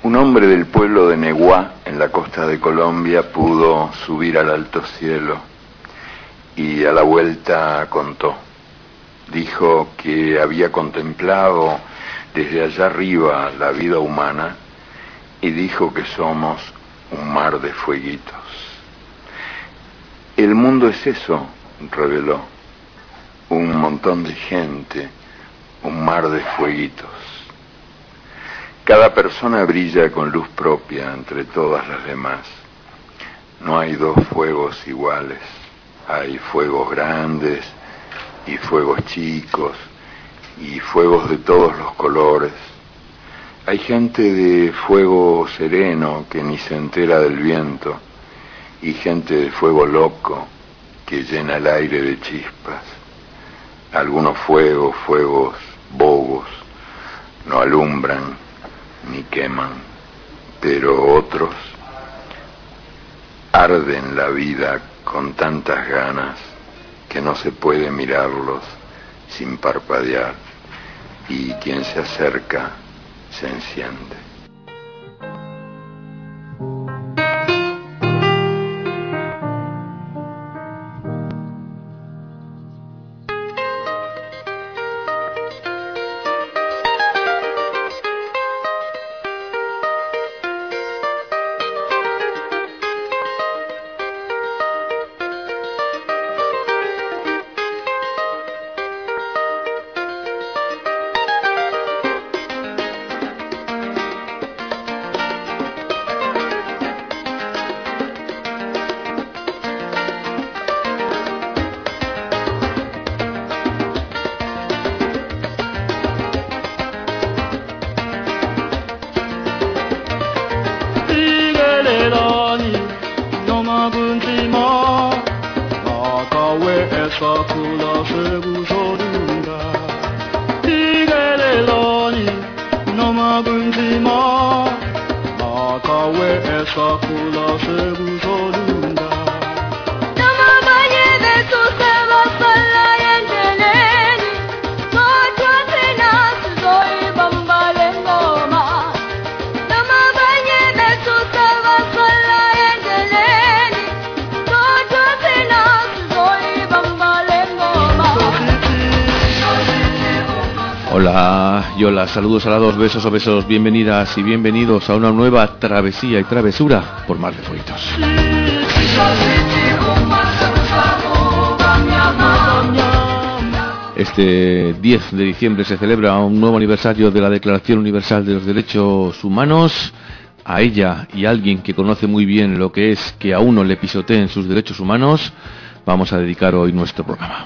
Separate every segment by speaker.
Speaker 1: Un hombre del pueblo de Neguá, en la costa de Colombia, pudo subir al alto cielo y a la vuelta contó. Dijo que había contemplado desde allá arriba la vida humana y dijo que somos un mar de fueguitos. El mundo es eso, reveló, un montón de gente, un mar de fueguitos. Cada persona brilla con luz propia entre todas las demás. No hay dos fuegos iguales. Hay fuegos grandes y fuegos chicos y fuegos de todos los colores. Hay gente de fuego sereno que ni se entera del viento y gente de fuego loco que llena el aire de chispas. Algunos fuegos bobos, no alumbran ni queman, pero otros arden la vida con tantas ganas que no se puede mirarlos sin parpadear, y quien se acerca se enciende.
Speaker 2: Hola, saludos alados, besos o besos, bienvenidas y bienvenidos a una nueva travesía y travesura por Mar de Fueguitos. Este 10 de diciembre se celebra un nuevo aniversario de la Declaración Universal de los Derechos Humanos. A ella y a alguien que conoce muy bien lo que es que a uno le pisoteen sus derechos humanos, vamos a dedicar hoy nuestro programa.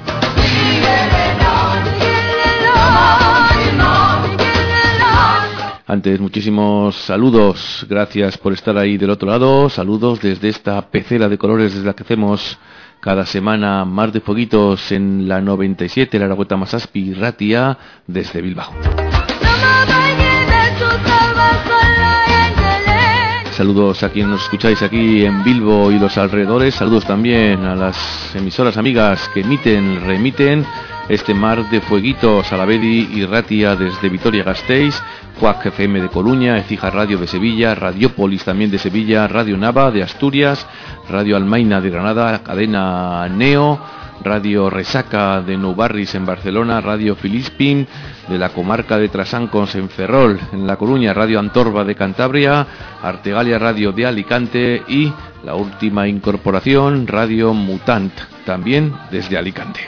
Speaker 2: Antes, muchísimos saludos, gracias por estar ahí del otro lado, saludos desde esta pecera de colores desde la que hacemos cada semana Mar de Fueguitos en la 97, la Aragueta Masaspi Ratia, desde Bilbao. Saludos a quienes nos escucháis aquí en Bilbo y los alrededores, saludos también a las emisoras amigas que remiten este Mar de Fueguitos, Alavedi y Ratia desde Vitoria-Gasteiz, Cuac FM de Coruña, Ecija Radio de Sevilla, Radiopolis también de Sevilla, Radio Nava de Asturias, Radio Almaina de Granada, Cadena Neo, Radio Resaca de Nou Barris en Barcelona, Radio Filispín de la comarca de Trasancos en Ferrol, en La Coruña, Radio Antorba de Cantabria, Artegalia Radio de Alicante y la última incorporación, Radio Mutant, también desde Alicante.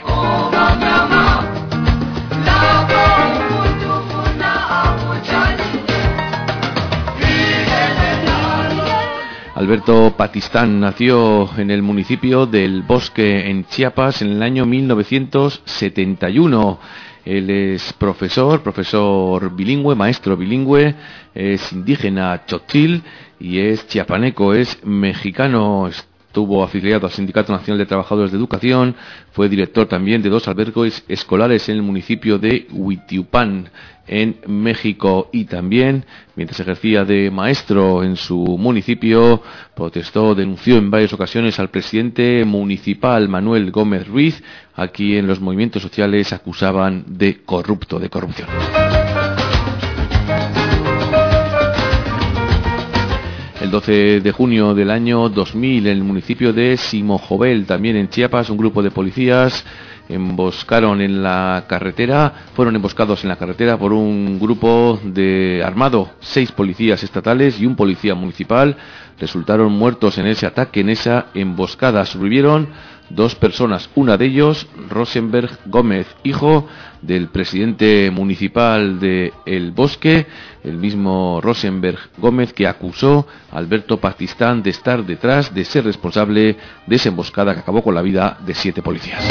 Speaker 2: Alberto Patistán nació en el municipio del Bosque, en Chiapas, en el año 1971. Él es profesor bilingüe, maestro bilingüe, es indígena tzotzil y es chiapaneco, es mexicano. Estuvo afiliado al Sindicato Nacional de Trabajadores de Educación, fue director también de 2 albergues escolares en el municipio de Huitiupán, en México, y también, mientras ejercía de maestro en su municipio, denunció en varias ocasiones al presidente municipal, Manuel Gómez Ruiz, a quien los movimientos sociales acusaban de corrupción. El 12 de junio del año 2000, en el municipio de Simojovel, también en Chiapas, un grupo de policías fueron emboscados en la carretera por un grupo de armado. 6 policías estatales y un policía municipal resultaron muertos en ese ataque, en esa emboscada. Sobrevivieron 2 personas, una de ellos Rosenberg Gómez, hijo del presidente municipal de El Bosque, el mismo Rosenberg Gómez que acusó a Alberto Patistán de estar detrás, de ser responsable de esa emboscada que acabó con la vida de 7 policías.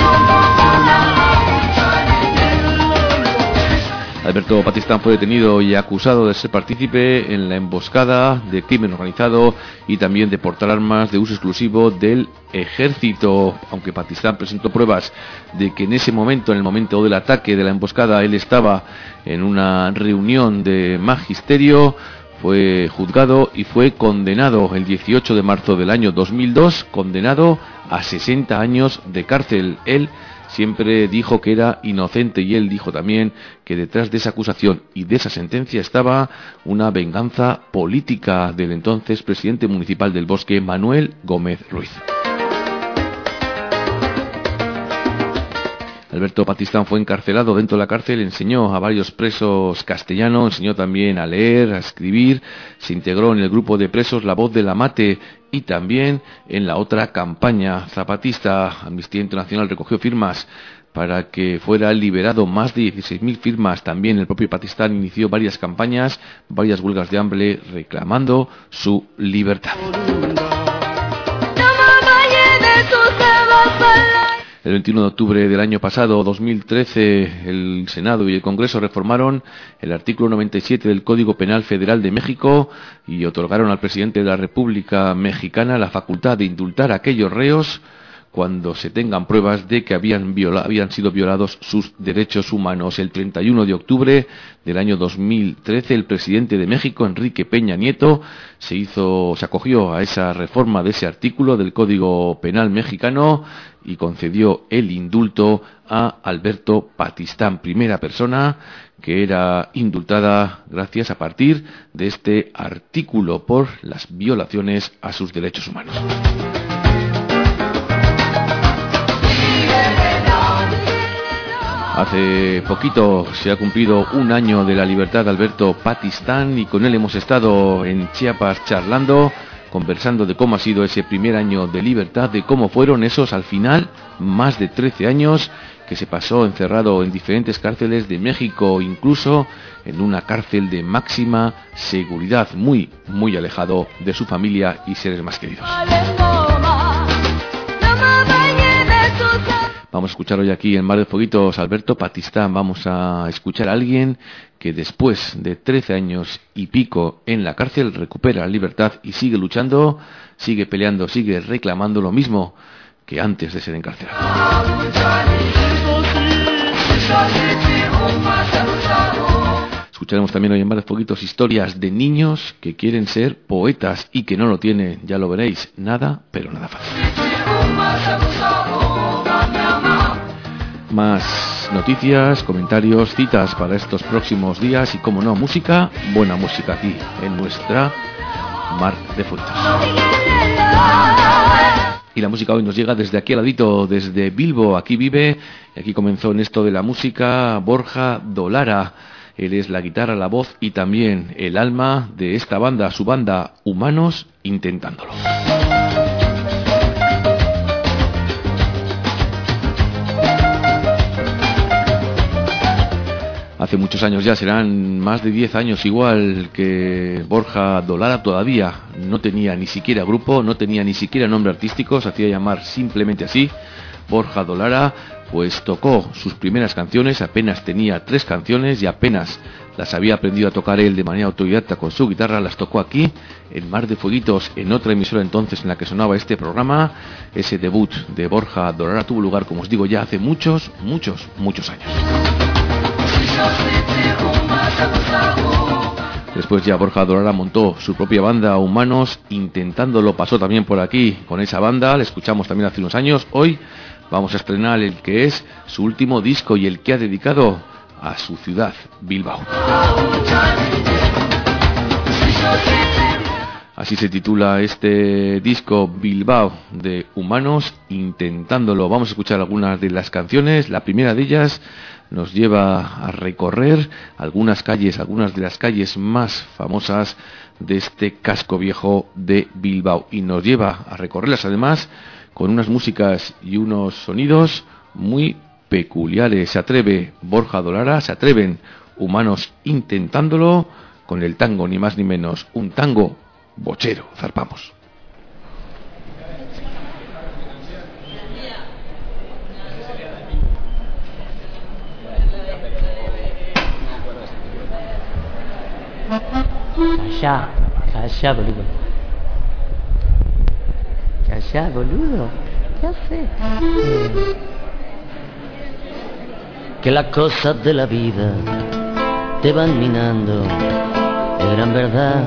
Speaker 2: Alberto Patistán fue detenido y acusado de ser partícipe en la emboscada, de crimen organizado y también de portar armas de uso exclusivo del ejército. Aunque Patistán presentó pruebas de que en ese momento, en el momento del ataque de la emboscada, él estaba en una reunión de magisterio, fue juzgado y fue condenado el 18 de marzo del año 2002, condenado a 60 años de cárcel. Él siempre dijo que era inocente y él dijo también que detrás de esa acusación y de esa sentencia estaba una venganza política del entonces presidente municipal del Bosque, Manuel Gómez Ruiz. Alberto Patistán fue encarcelado. Dentro de la cárcel enseñó a varios presos castellano, enseñó también a leer, a escribir, se integró en el grupo de presos La Voz de la Mate y también en la otra campaña zapatista. Amnistía Internacional recogió firmas para que fuera liberado, más de 16.000 firmas. También el propio Patistán inició varias campañas, varias huelgas de hambre reclamando su libertad. El 21 de octubre del año pasado, 2013, el Senado y el Congreso reformaron el artículo 97 del Código Penal Federal de México y otorgaron al presidente de la República Mexicana la facultad de indultar a aquellos reos cuando se tengan pruebas de que habían sido violados sus derechos humanos. El 31 de octubre del año 2013, el presidente de México, Enrique Peña Nieto, se acogió a esa reforma de ese artículo del Código Penal mexicano y concedió el indulto a Alberto Patistán, primera persona que era indultada gracias a partir de este artículo por las violaciones a sus derechos humanos. Hace poquito se ha cumplido un año de la libertad de Alberto Patistán y con él hemos estado en Chiapas charlando, conversando de cómo ha sido ese primer año de libertad, de cómo fueron esos al final más de 13 años que se pasó encerrado en diferentes cárceles de México, incluso en una cárcel de máxima seguridad, muy, muy alejado de su familia y seres más queridos. Vamos a escuchar hoy aquí en Mar de Fueguitos Alberto Patistán. Vamos a escuchar a alguien que después de 13 años y pico en la cárcel recupera la libertad y sigue luchando, sigue peleando, sigue reclamando lo mismo que antes de ser encarcelado. Escucharemos también hoy en Mar de Fueguitos historias de niños que quieren ser poetas y que no lo tienen, ya lo veréis, nada, pero nada fácil. Más noticias, comentarios, citas para estos próximos días y, como no, música, buena música aquí en nuestra Mar de Fueguitos. Y la música hoy nos llega desde aquí al ladito, desde Bilbo. Aquí vive y aquí comenzó en esto de la música Borja Dolara. Él es la guitarra, la voz y también el alma de esta banda, su banda Humanos Intentándolo. Hace muchos años ya, serán más de 10 años igual, que Borja Dolara todavía no tenía ni siquiera grupo, no tenía ni siquiera nombre artístico, se hacía llamar simplemente así, Borja Dolara. Pues tocó sus primeras canciones, apenas tenía 3 canciones y apenas las había aprendido a tocar él de manera autodidacta con su guitarra, las tocó aquí en Mar de Fueguitos, en otra emisora entonces en la que sonaba este programa. Ese debut de Borja Dolara tuvo lugar, como os digo, ya hace muchos años. Después ya Borja Dolara montó su propia banda Humanos Intentándolo, pasó también por aquí con esa banda, le escuchamos también hace unos años. Hoy vamos a estrenar el que es su último disco y el que ha dedicado a su ciudad, Bilbao. Así se titula este disco Bilbao de Humanos Intentándolo. Vamos a escuchar algunas de las canciones. La primera de ellas nos lleva a recorrer algunas de las calles más famosas de este casco viejo de Bilbao. Y nos lleva a recorrerlas además con unas músicas y unos sonidos muy peculiares. Se atreve Borja Dolara, se atreven Humanos Intentándolo con el tango, ni más ni menos, un tango bochero. Zarpamos.
Speaker 3: Calla, boludo. Calla, boludo. ¿Qué haces? Que las cosas de la vida te van minando, es gran verdad.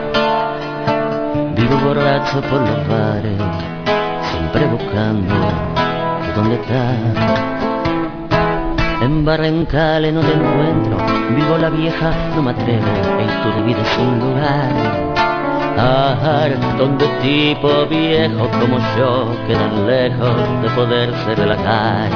Speaker 3: Vivo borracho por los bares, siempre buscando dónde estás. En Barrencales no te encuentro, vivo la vieja, no me atrevo, en tu vida sin lugar. Donde tipo viejo como yo quedan lejos de poderse relajar.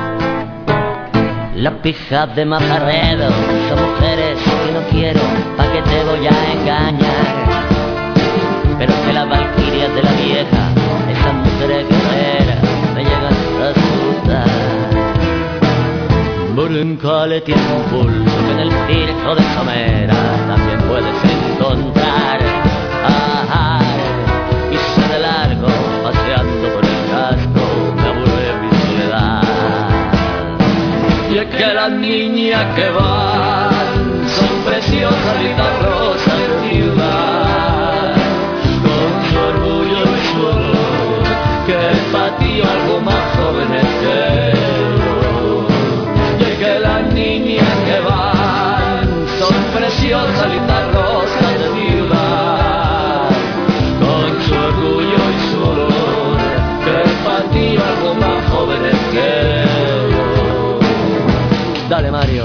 Speaker 3: Las pijas de Majarredo son mujeres que no quiero, pa' que te voy a engañar. Pero que las valquirias de la vieja, esas mujeres guerreras, me llegan a asustar. Barrencales tiene un pulso que en el circo de Somera también puedes encontrar. Y se de largo, paseando por el casco, me aburre mi soledad. Y es que las niñas que van son preciosas y tan rosas de ciudad, con su orgullo y su honor, que para ti algo más jóvenes que yo. Y es que las niñas que van son preciosas y tan rosas de ciudad, con su orgullo y su honor, que para ti algo más jóvenes que yo. Dale, Mario.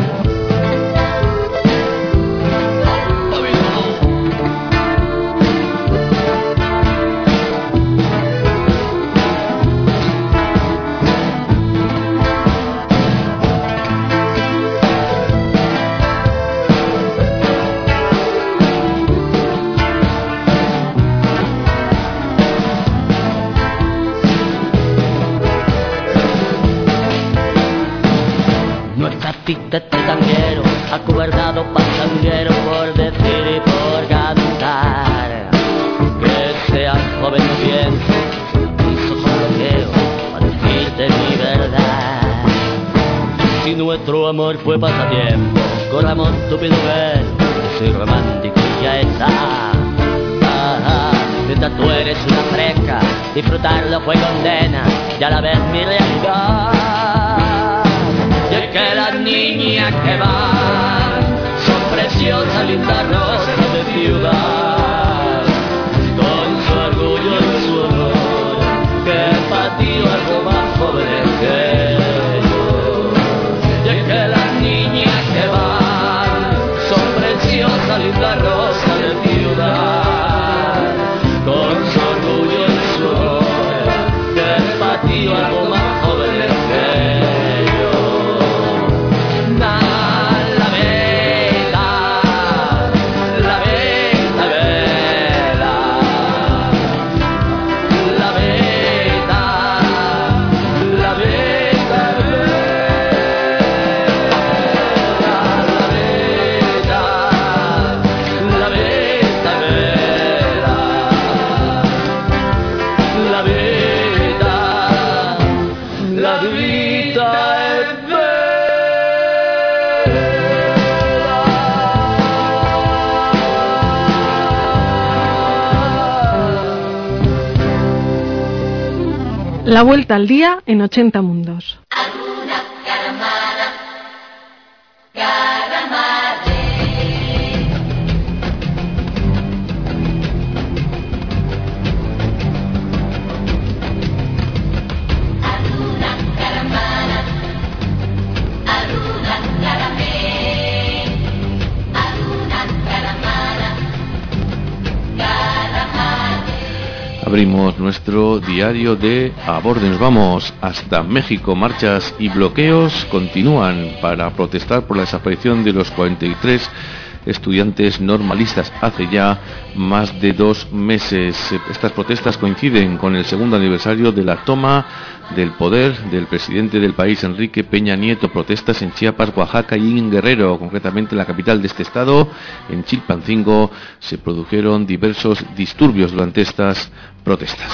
Speaker 3: Este tanguero, acobardado pasanguero por decir y por cantar. Que seas joven no pienso, hizo un bloqueo para decirte mi verdad. Si nuestro amor fue pasatiempo, corramos estúpido ver, que soy romántico y ya está. Mientras tú eres una fresca, disfrutarlo fue condena, ya la ves mi realidad. Que las niñas que van son preciosas, lindas rosas de ciudad, con su orgullo y su honor, que para ti algo más joven que yo. Y es que las niñas que van son preciosas, lindas rosas de ciudad, con su orgullo y su honor, que para ti algo más joven que yo.
Speaker 4: La vuelta al día en 80 mundos.
Speaker 5: Caramana,
Speaker 2: Abrimos nuestro diario de a bordo. Nos vamos hasta México. Marchas y bloqueos continúan para protestar por la desaparición de los 43 estudiantes normalistas hace ya más de 2 meses. Estas protestas coinciden con el segundo aniversario de la toma del poder del presidente del país, Enrique Peña Nieto. Protestas en Chiapas, Oaxaca y en Guerrero, concretamente en la capital de este estado, en Chilpancingo, se produjeron diversos disturbios durante estas protestas.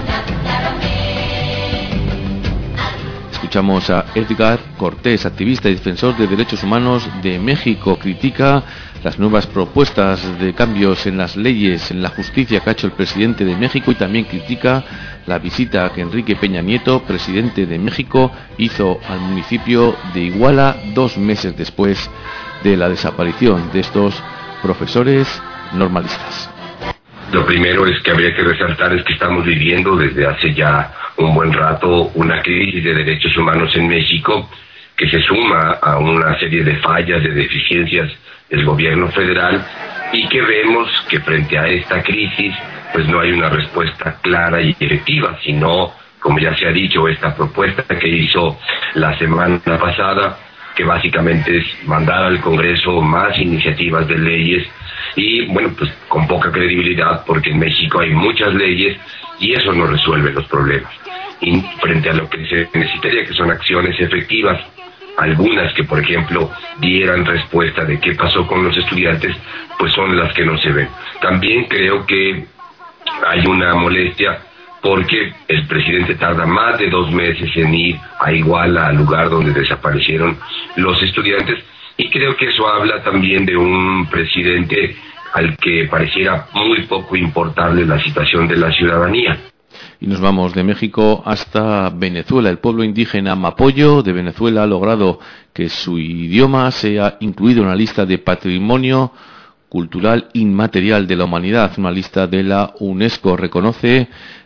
Speaker 2: Escuchamos a Edgar Cortés, activista y defensor de derechos humanos de México. Critica las nuevas propuestas de cambios en las leyes, en la justicia que ha hecho el presidente de México, y también critica la visita que Enrique Peña Nieto, presidente de México, hizo al municipio de Iguala 2 meses después de la desaparición de estos profesores normalistas.
Speaker 5: Lo primero es que habría que resaltar es que estamos viviendo desde hace ya un buen rato una crisis de derechos humanos en México que se suma a una serie de fallas, de deficiencias del gobierno federal, y que vemos que frente a esta crisis pues no hay una respuesta clara y efectiva, sino, como ya se ha dicho, esta propuesta que hizo la semana pasada, que básicamente es mandar al Congreso más iniciativas de leyes, y bueno, pues con poca credibilidad, porque en México hay muchas leyes y eso no resuelve los problemas. Y frente a lo que se necesitaría, que son acciones efectivas, algunas que, por ejemplo, dieran respuesta de qué pasó con los estudiantes, pues son las que no se ven. También creo que hay una molestia porque el presidente tarda más de 2 meses en ir a Iguala, al lugar donde desaparecieron los estudiantes, y creo que eso habla también de un presidente al que pareciera muy poco importarle la situación de la ciudadanía.
Speaker 2: Y nos vamos de México hasta Venezuela. El pueblo indígena Mapoyo de Venezuela ha logrado que su idioma sea incluido en la lista de patrimonio cultural inmaterial de la humanidad. Una lista de la UNESCO reconoce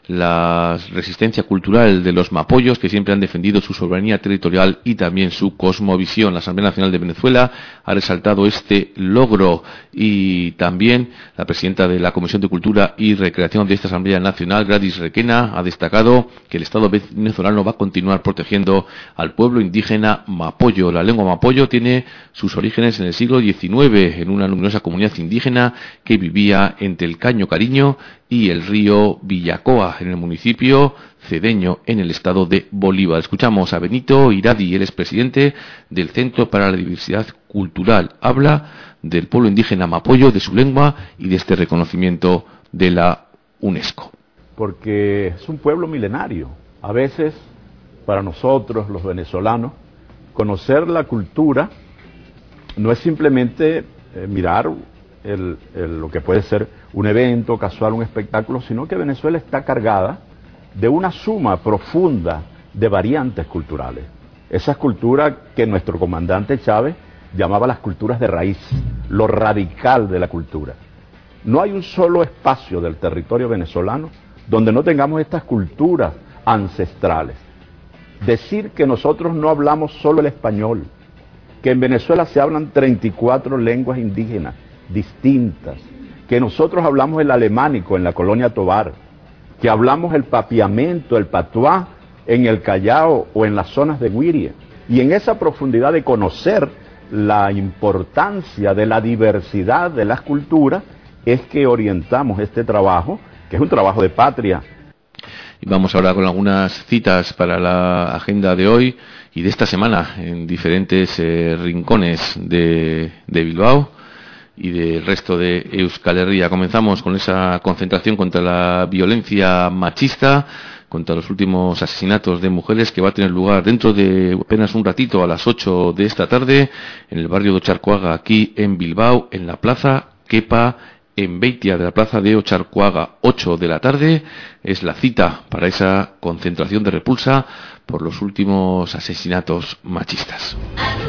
Speaker 2: la resistencia cultural de los mapoyos, que siempre han defendido su soberanía territorial y también su cosmovisión. La Asamblea Nacional de Venezuela ha resaltado este logro, y también la presidenta de la Comisión de Cultura y Recreación de esta Asamblea Nacional, Gladys Requena, ha destacado que el Estado venezolano va a continuar protegiendo al pueblo indígena mapoyo. La lengua mapoyo tiene sus orígenes en el siglo XIX, en una numerosa comunidad indígena que vivía entre el Caño Cariño y el río Villacoa, en el municipio cedeño, en el estado de Bolívar. Escuchamos a Benito Iradi, él es presidente del Centro para la Diversidad Cultural. Habla del pueblo indígena mapoyo, de su lengua y de este reconocimiento de la UNESCO.
Speaker 6: Porque es un pueblo milenario. A veces, para nosotros, los venezolanos, conocer la cultura no es simplemente mirar lo que puede ser un evento casual, un espectáculo, sino que Venezuela está cargada de una suma profunda de variantes culturales. Esas culturas que nuestro comandante Chávez llamaba las culturas de raíz, lo radical de la cultura. No hay un solo espacio del territorio venezolano donde no tengamos estas culturas ancestrales. Decir que nosotros no hablamos solo el español, que en Venezuela se hablan 34 lenguas indígenas distintas, que nosotros hablamos el alemánico en la colonia Tovar, que hablamos el papiamento, el patuá en el Callao o en las zonas de Guiria, y en esa profundidad de conocer la importancia de la diversidad de las culturas es que orientamos este trabajo, que es un trabajo de patria.
Speaker 2: Y vamos ahora con algunas citas para la agenda de hoy y de esta semana en diferentes rincones de Bilbao y del resto de Euskal Herria. Comenzamos con esa concentración contra la violencia machista, contra los últimos asesinatos de mujeres, que va a tener lugar dentro de apenas un ratito, a las 8 de esta tarde, en el barrio de Ocharcoaga, aquí en Bilbao, en la plaza Kepa en Beitia de la plaza de Ocharcoaga. 8 de la tarde es la cita para esa concentración de repulsa por los últimos asesinatos machistas.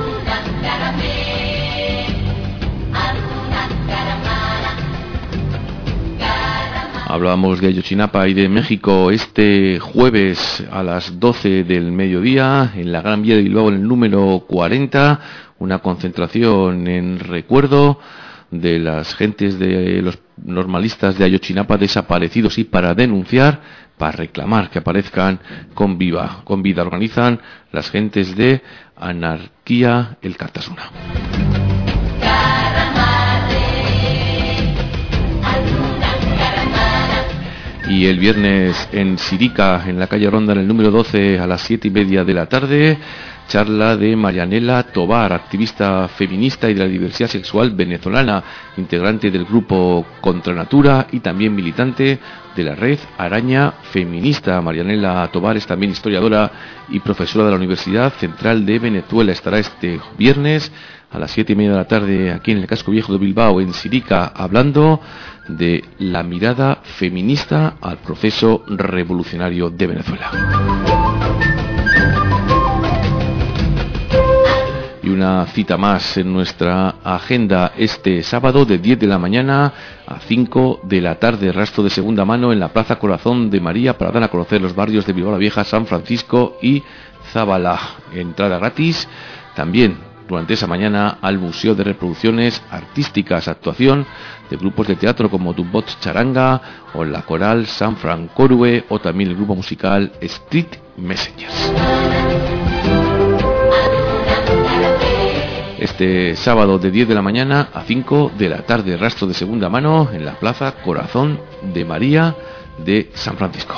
Speaker 2: Hablábamos de Ayotzinapa y de México. Este jueves a las 12 del mediodía, en la Gran Vía de Bilbao, en el número 40, una concentración en recuerdo de las gentes de los normalistas de Ayotzinapa desaparecidos y para denunciar, para reclamar que aparezcan con vida. Organizan las gentes de Anarquía El Cartasuna. Y el viernes en Sirica, en la calle Ronda, en el número 12, a las 7:30 de la tarde, charla de Marianela Tobar, activista feminista y de la diversidad sexual venezolana, integrante del grupo Contra Natura y también militante de la red Araña Feminista. Marianela Tobar es también historiadora y profesora de la Universidad Central de Venezuela. Estará este viernes a las 7:30 de la tarde aquí en el Casco Viejo de Bilbao, en Sirica, hablando de la mirada feminista al proceso revolucionario de Venezuela. Y una cita más en nuestra agenda este sábado de 10 de la mañana a 5 de la tarde, rastro de segunda mano en la Plaza Corazón de María para dar a conocer los barrios de Bilbao la Vieja, San Francisco y Zabala. Entrada gratis. También durante esa mañana al Museo de Reproducciones Artísticas, actuación de grupos de teatro como Dubot Charanga o la Coral San Francorue o también el grupo musical Street Messengers. Este sábado de 10 de la mañana a 5 de la tarde, rastro de segunda mano en la Plaza Corazón de María de San Francisco.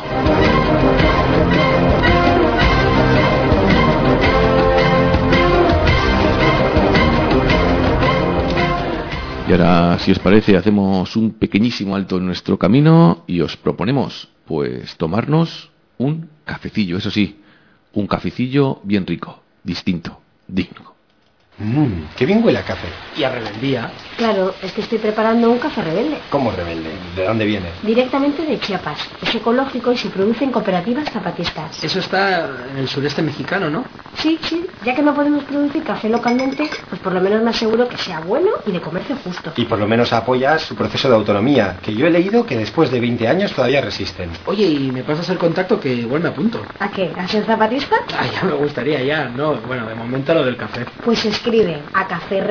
Speaker 2: Y ahora, si os parece, hacemos un pequeñísimo alto en nuestro camino y os proponemos, pues, tomarnos un cafecillo, eso sí, un cafecillo bien rico, distinto, digno.
Speaker 7: Qué bien huele a café. Y a rebeldía.
Speaker 8: Claro, es que estoy preparando un café rebelde.
Speaker 7: ¿Cómo rebelde? ¿De dónde viene?
Speaker 8: Directamente de Chiapas. Es ecológico y se produce en cooperativas zapatistas.
Speaker 7: Eso está en el sureste mexicano, ¿no?
Speaker 8: Sí. Ya que no podemos producir café localmente, pues por lo menos me aseguro que sea bueno y de comercio justo.
Speaker 7: Y por lo menos apoyas su proceso de autonomía, que yo he leído que después de 20 años todavía resisten. Oye, ¿y me pasas el contacto que igual me apunto?
Speaker 8: ¿A qué? ¿A ser zapatista?
Speaker 7: Ya me gustaría, ya. No, bueno, de momento lo del café.
Speaker 8: Pues escribe a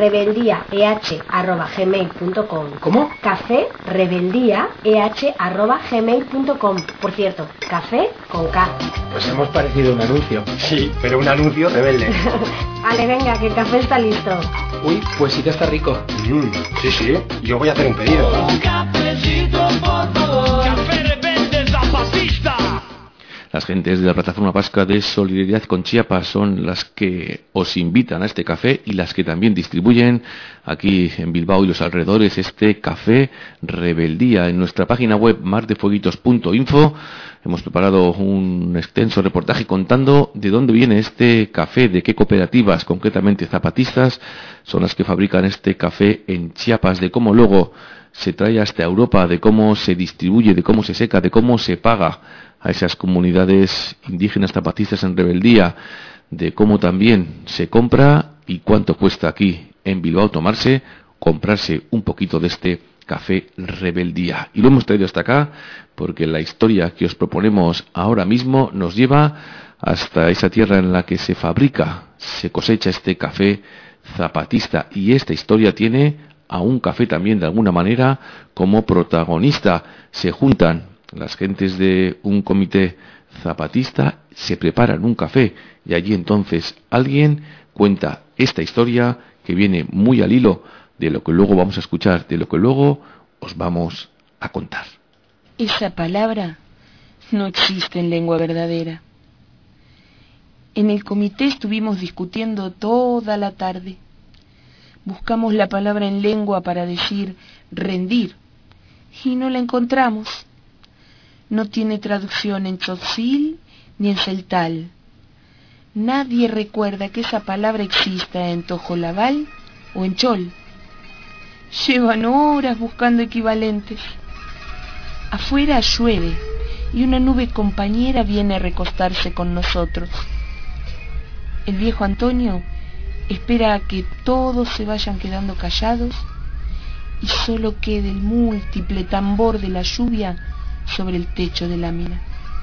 Speaker 8: caférebeldiaeh@gmail.com.
Speaker 7: ¿Cómo?
Speaker 8: caférebeldiaeh@gmail.com. Por cierto, café con K.
Speaker 7: Pues hemos parecido un anuncio. Sí, pero un anuncio rebelde.
Speaker 8: Vale, venga, que el café está listo.
Speaker 7: Uy, pues sí que está rico. Sí, yo voy a hacer un pedido.
Speaker 3: Un cafecito, por favor. Café rebelde zapatista.
Speaker 2: Las gentes de la Plataforma Vasca de Solidaridad con Chiapas son las que os invitan a este café y las que también distribuyen aquí en Bilbao y los alrededores este café Rebeldía. En nuestra página web mardefueguitos.info hemos preparado un extenso reportaje contando de dónde viene este café, de qué cooperativas, concretamente zapatistas, son las que fabrican este café en Chiapas, de cómo luego se trae hasta Europa, de cómo se distribuye, de cómo se seca, de cómo se paga a esas comunidades indígenas zapatistas en rebeldía, de cómo también se compra y cuánto cuesta aquí en Bilbao comprarse un poquito de este café Rebeldía. Y lo hemos traído hasta acá porque la historia que os proponemos ahora mismo nos lleva hasta esa tierra en la que se fabrica, se cosecha este café zapatista, y esta historia tiene a un café también de alguna manera como protagonista. Se juntan las gentes de un comité zapatista, se preparan un café y allí entonces alguien cuenta esta historia que viene muy al hilo de lo que luego vamos a escuchar, de lo que luego os vamos a contar.
Speaker 9: Esa palabra no existe en lengua verdadera. En el comité estuvimos discutiendo toda la tarde. Buscamos la palabra en lengua para decir rendir y no la encontramos. No tiene traducción en tzotzil ni en celtal. Nadie recuerda que esa palabra exista en tojolabal o en chol. Llevan horas buscando equivalentes. Afuera llueve y una nube compañera viene a recostarse con nosotros. El viejo Antonio espera a que todos se vayan quedando callados y solo quede el múltiple tambor de la lluvia sobre el techo de lámina.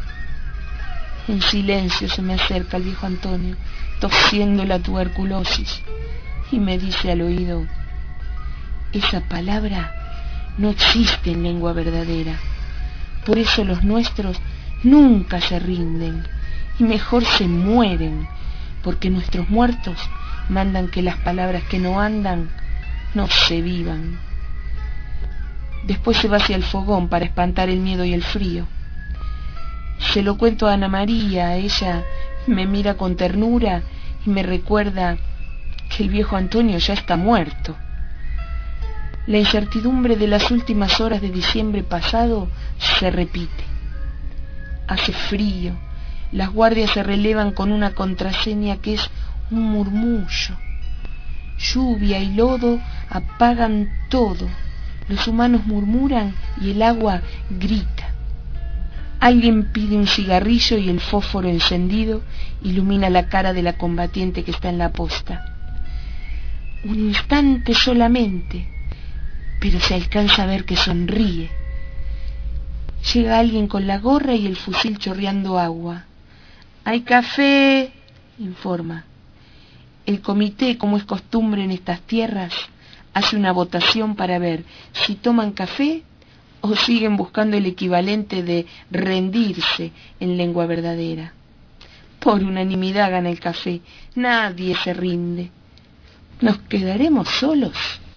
Speaker 9: En silencio se me acerca el viejo Antonio, tosiendo la tuberculosis, y me dice al oído: esa palabra No existe lengua verdadera. Por eso los nuestros nunca se rinden y mejor se mueren, porque nuestros muertos mandan que las palabras que no andan no se vivan. Después se va hacia el fogón para espantar el miedo y el frío. Se lo cuento a Ana María, ella me mira con ternura y me recuerda que el viejo Antonio ya está muerto. La incertidumbre de las últimas horas de diciembre pasado se repite. Hace frío, las guardias se relevan con una contraseña que es un murmullo. Lluvia y lodo apagan todo. Los humanos murmuran y el agua grita. Alguien pide un cigarrillo y el fósforo encendido ilumina la cara de la combatiente que está en la posta. Un instante solamente, pero se alcanza a ver que sonríe. Llega alguien con la gorra y el fusil chorreando agua. «¡Hay café!», informa. El comité, como es costumbre en estas tierras, hace una votación para ver si toman café o siguen buscando el equivalente de rendirse en lengua verdadera. Por unanimidad gana el café, nadie se rinde. ¿Nos quedaremos solos?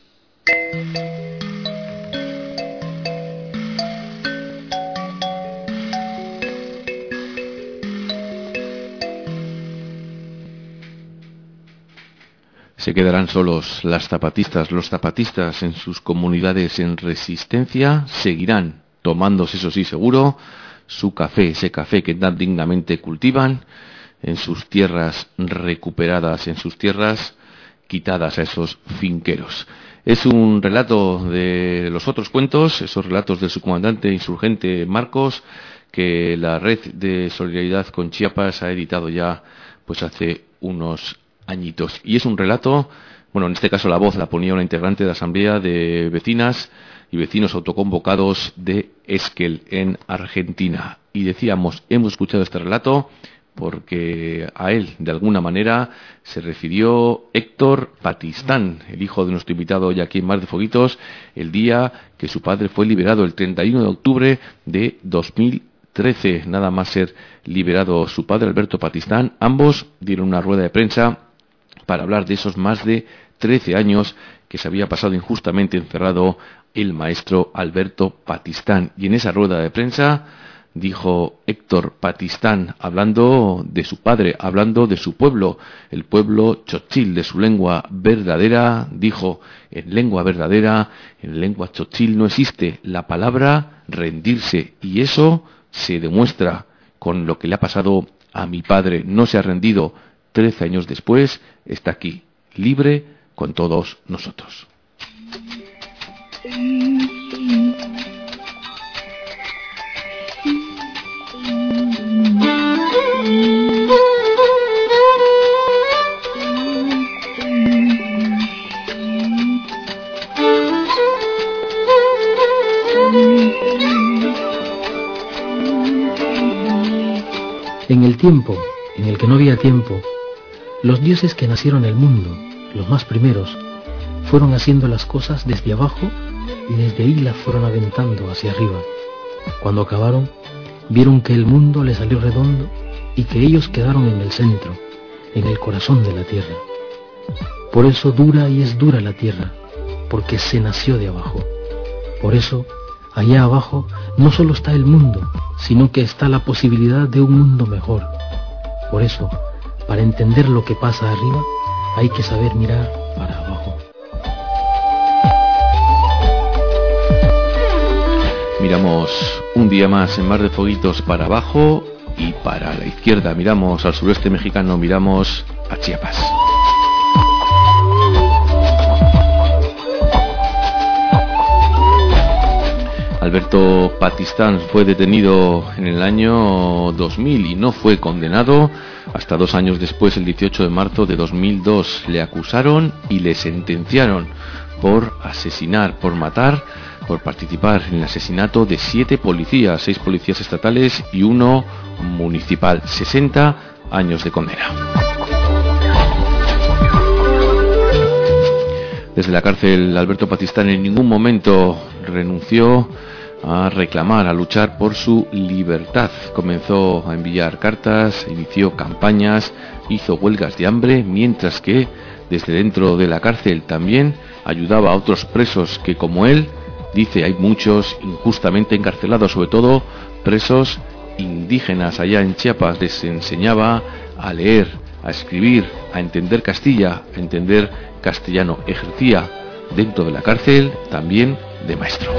Speaker 2: Se quedarán solos las zapatistas, los zapatistas en sus comunidades en resistencia seguirán tomándose, eso sí seguro, su café, ese café que tan dignamente cultivan en sus tierras recuperadas, en sus tierras quitadas a esos finqueros. Es un relato de los otros cuentos, esos relatos del subcomandante insurgente Marcos, que la Red de Solidaridad con Chiapas ha editado ya pues hace unos añitos. Y es un relato, bueno, en este caso la voz la ponía una integrante de la Asamblea de Vecinas y Vecinos Autoconvocados de Esquel, en Argentina. Y decíamos, hemos escuchado este relato porque a él, de alguna manera, se refirió Héctor Patistán, el hijo de nuestro invitado hoy aquí en Mar de Fueguitos, el día que su padre fue liberado, el 31 de octubre de 2013, nada más ser liberado su padre, Alberto Patistán. Ambos dieron una rueda de prensa para hablar de esos más de 13 años que se había pasado injustamente encerrado el maestro Alberto Patistán. Y en esa rueda de prensa dijo Héctor Patistán, hablando de su padre, hablando de su pueblo, el pueblo chochil, de su lengua verdadera, dijo: en lengua verdadera, en lengua chochil no existe la palabra rendirse, y eso se demuestra con lo que le ha pasado a mi padre. No se ha rendido. 13 años después está aquí, libre con todos nosotros.
Speaker 10: En el tiempo en el que no había tiempo, los dioses que nacieron el mundo, los más primeros, fueron haciendo las cosas desde abajo y desde ahí las fueron aventando hacia arriba. Cuando acabaron, vieron que el mundo les salió redondo y que ellos quedaron en el centro, en el corazón de la tierra. Por eso dura y es dura la tierra, porque se nació de abajo. Por eso, allá abajo no solo está el mundo, sino que está la posibilidad de un mundo mejor. Por eso, para entender lo que pasa arriba, hay que saber mirar para abajo.
Speaker 2: Miramos un día más en Mar de Fueguitos para abajo y para la izquierda. Miramos al sureste mexicano, miramos a Chiapas. Alberto Patistán fue detenido en el año 2000 y no fue condenado hasta 2 años después, el 18 de marzo de 2002. Le acusaron y le sentenciaron por asesinar, por matar, por participar en el asesinato de 7 policías, 6 policías estatales y 1 municipal. 60 años de condena. Desde la cárcel, Alberto Patistán en ningún momento renunció a reclamar, a luchar por su libertad. Comenzó a enviar cartas, inició campañas, hizo huelgas de hambre, mientras que desde dentro de la cárcel también ayudaba a otros presos que, como él, dice, hay muchos injustamente encarcelados, sobre todo presos indígenas. Allá en Chiapas les enseñaba a leer, a escribir, a entender Castilla, a entender castellano. Ejercía dentro de la cárcel también de maestro.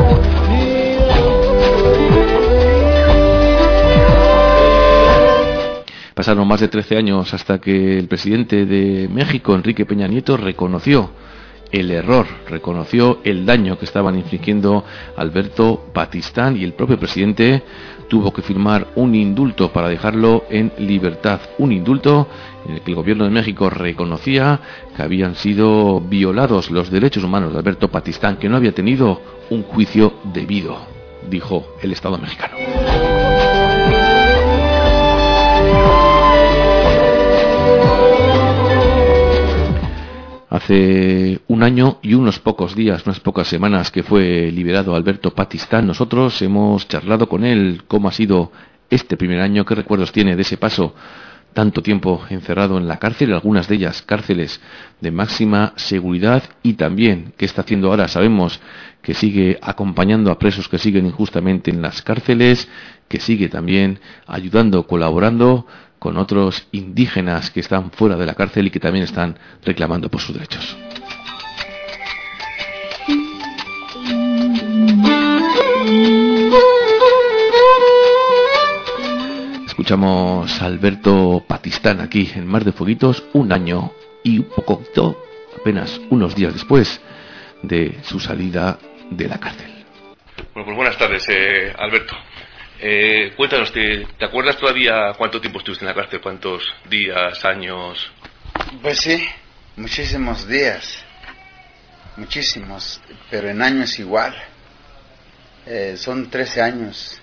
Speaker 2: Pasaron más de 13 años hasta que el presidente de México, Enrique Peña Nieto, reconoció el error, reconoció el daño que estaban infligiendo Alberto Patistán, y el propio presidente tuvo que firmar un indulto para dejarlo en libertad. Un indulto en el que el gobierno de México reconocía que habían sido violados los derechos humanos de Alberto Patistán, que no había tenido un juicio debido, dijo el Estado mexicano. Hace un año y unos pocos días, unas pocas semanas que fue liberado Alberto Patistán, nosotros hemos charlado con él cómo ha sido este primer año, qué recuerdos tiene de ese paso, tanto tiempo encerrado en la cárcel, algunas de ellas cárceles de máxima seguridad, y también qué está haciendo ahora. Sabemos que sigue acompañando a presos que siguen injustamente en las cárceles, que sigue también ayudando, colaborando con otros indígenas que están fuera de la cárcel y que también están reclamando por sus derechos. Escuchamos a Alberto Patistán aquí en Mar de Fueguitos, un año y un poquito, apenas unos días después de su salida de la cárcel.
Speaker 11: Bueno, pues buenas tardes, Alberto. Cuéntanos, ¿te acuerdas todavía cuánto tiempo estuviste en la cárcel? ¿Cuántos días, años?
Speaker 12: Pues sí, muchísimos días, muchísimos, pero en años igual. Son 13 años,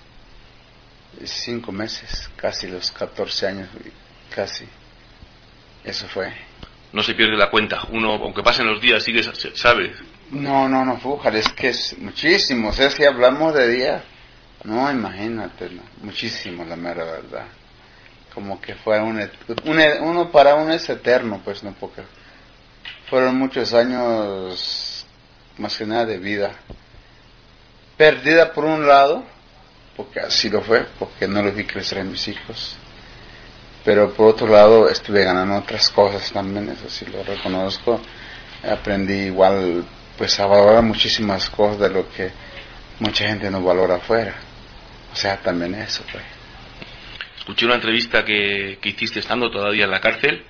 Speaker 12: 5 meses, casi los 14 años, casi. Eso fue.
Speaker 11: No se pierde la cuenta, uno, aunque pasen los días, sigue, sabe.
Speaker 12: No, fújale, es que es muchísimo, o sea, si hablamos de días. No, imagínate, no, muchísimo, la mera verdad. Como que fue uno para uno es eterno, pues no, porque fueron muchos años, más que nada de vida. Perdida por un lado, porque así lo fue, porque no los vi crecer en mis hijos. Pero por otro lado estuve ganando otras cosas también, eso sí lo reconozco. Aprendí igual, pues a valorar muchísimas cosas de lo que mucha gente no valora afuera. O sea, también eso, pues.
Speaker 11: Escuché una entrevista que hiciste estando todavía en la cárcel,